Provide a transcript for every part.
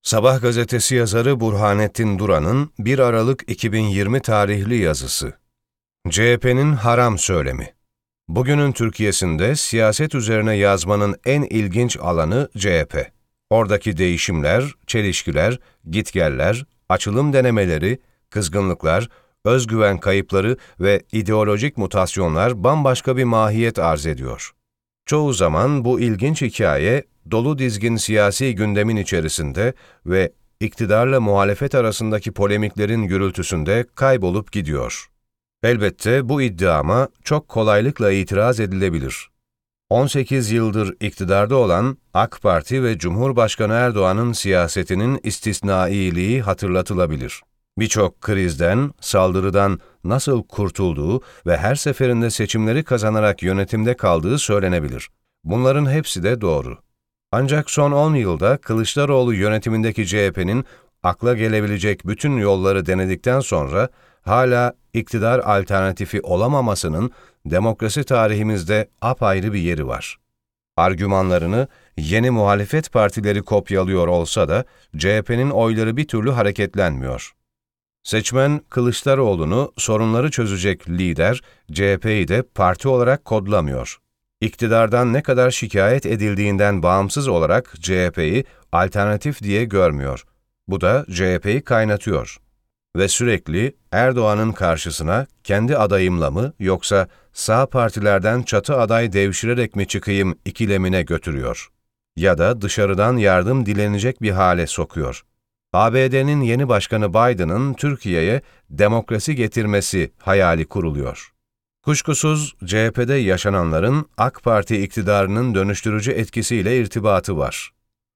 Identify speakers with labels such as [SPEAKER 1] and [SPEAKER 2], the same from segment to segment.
[SPEAKER 1] Sabah gazetesi yazarı Burhanettin Duran'ın 1 Aralık 2020 tarihli yazısı. CHP'nin haram söylemi. Bugünün Türkiye'sinde siyaset üzerine yazmanın en ilginç alanı CHP. Oradaki değişimler, çelişkiler, gitgeller, açılım denemeleri, kızgınlıklar, özgüven kayıpları ve ideolojik mutasyonlar bambaşka bir mahiyet arz ediyor. Çoğu zaman bu ilginç hikaye, dolu dizgin siyasi gündemin içerisinde ve iktidarla muhalefet arasındaki polemiklerin gürültüsünde kaybolup gidiyor. Elbette bu iddiama çok kolaylıkla itiraz edilebilir. 18 yıldır iktidarda olan AK Parti ve Cumhurbaşkanı Erdoğan'ın siyasetinin istisnailiği hatırlatılabilir. Birçok krizden, saldırıdan nasıl kurtulduğu ve her seferinde seçimleri kazanarak yönetimde kaldığı söylenebilir. Bunların hepsi de doğru. Ancak son 10 yılda Kılıçdaroğlu yönetimindeki CHP'nin akla gelebilecek bütün yolları denedikten sonra hala iktidar alternatifi olamamasının demokrasi tarihimizde apayrı bir yeri var. Argümanlarını yeni muhalefet partileri kopyalıyor olsa da CHP'nin oyları bir türlü hareketlenmiyor. Seçmen Kılıçdaroğlu'nu sorunları çözecek lider, CHP'yi de parti olarak kodlamıyor. İktidardan ne kadar şikayet edildiğinden bağımsız olarak CHP'yi alternatif diye görmüyor. Bu da CHP'yi kaynatıyor. Ve sürekli Erdoğan'ın karşısına kendi adayımla mı yoksa sağ partilerden çatı aday devşirerek mi çıkayım ikilemine götürüyor. Ya da dışarıdan yardım dilenecek bir hale sokuyor. ABD'nin yeni başkanı Biden'ın Türkiye'ye demokrasi getirmesi hayali kuruluyor. Kuşkusuz CHP'de yaşananların AK Parti iktidarının dönüştürücü etkisiyle irtibatı var.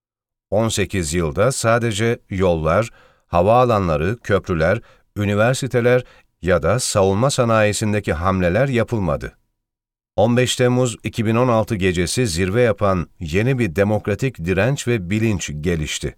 [SPEAKER 1] 18 yılda sadece yollar, havaalanları, köprüler, üniversiteler ya da savunma sanayisindeki hamleler yapılmadı. 15 Temmuz 2016 gecesi zirve yapan yeni bir demokratik direnç ve bilinç gelişti.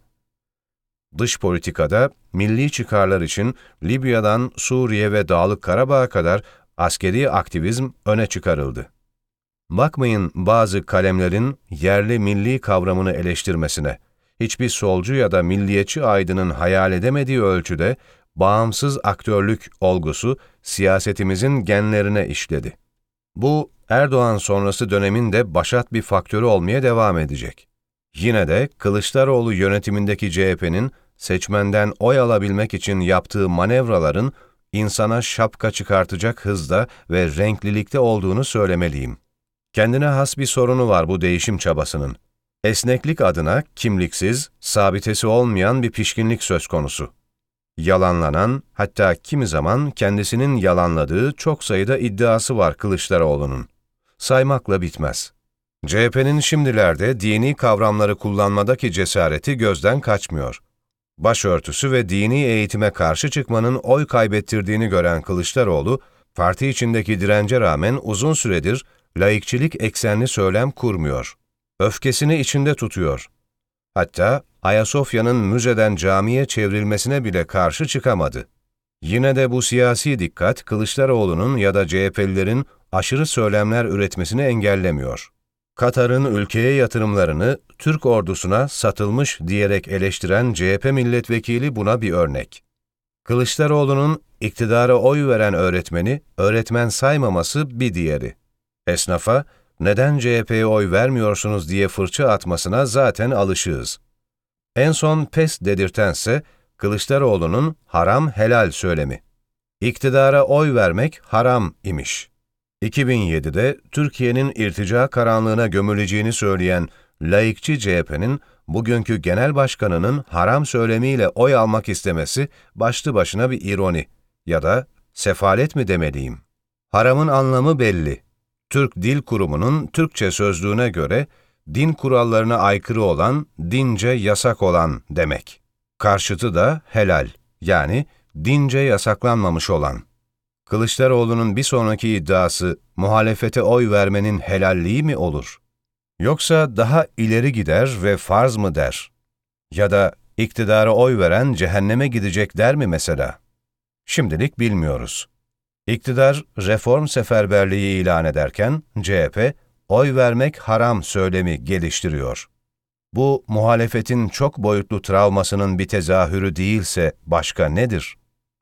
[SPEAKER 1] Dış politikada milli çıkarlar için Libya'dan Suriye ve Dağlık Karabağ'a kadar askeri aktivizm öne çıkarıldı. Bakmayın bazı kalemlerin yerli milli kavramını eleştirmesine, hiçbir solcu ya da milliyetçi aydının hayal edemediği ölçüde bağımsız aktörlük olgusu siyasetimizin genlerine işledi. Bu, Erdoğan sonrası dönemin de başat bir faktörü olmaya devam edecek. Yine de Kılıçdaroğlu yönetimindeki CHP'nin seçmenden oy alabilmek için yaptığı manevraların insana şapka çıkartacak hızda ve renklilikte olduğunu söylemeliyim. Kendine has bir sorunu var bu değişim çabasının. Esneklik adına kimliksiz, sabitesi olmayan bir pişkinlik söz konusu. Yalanlanan, hatta kimi zaman kendisinin yalanladığı çok sayıda iddiası var Kılıçdaroğlu'nun. Saymakla bitmez. CHP'nin şimdilerde dini kavramları kullanmadaki cesareti gözden kaçmıyor. Başörtüsü ve dini eğitime karşı çıkmanın oy kaybettirdiğini gören Kılıçdaroğlu, parti içindeki dirence rağmen uzun süredir laikçilik eksenli söylem kurmuyor. Öfkesini içinde tutuyor. Hatta Ayasofya'nın müzeden camiye çevrilmesine bile karşı çıkamadı. Yine de bu siyasi dikkat Kılıçdaroğlu'nun ya da CHP'lilerin aşırı söylemler üretmesini engellemiyor. Katar'ın ülkeye yatırımlarını Türk ordusuna satılmış diyerek eleştiren CHP milletvekili buna bir örnek. Kılıçdaroğlu'nun iktidara oy veren öğretmeni öğretmen saymaması bir diğeri. Esnafa, neden CHP'ye oy vermiyorsunuz diye fırça atmasına zaten alışığız. En son pes dedirtense Kılıçdaroğlu'nun haram helal söylemi. İktidara oy vermek haram imiş. 2007'de Türkiye'nin irtica karanlığına gömüleceğini söyleyen laikçi CHP'nin bugünkü genel başkanının haram söylemiyle oy almak istemesi başlı başına bir ironi ya da sefalet mi demeliyim? Haramın anlamı belli. Türk Dil Kurumu'nun Türkçe sözlüğüne göre din kurallarına aykırı olan, dince yasak olan demek. Karşıtı da helal, yani dince yasaklanmamış olan. Kılıçdaroğlu'nun bir sonraki iddiası muhalefete oy vermenin helalliği mi olur? Yoksa daha ileri gider ve farz mı der? Ya da iktidara oy veren cehenneme gidecek der mi mesela? Şimdilik bilmiyoruz. İktidar reform seferberliği ilan ederken CHP oy vermek haram söylemi geliştiriyor. Bu, muhalefetin çok boyutlu travmasının bir tezahürü değilse başka nedir?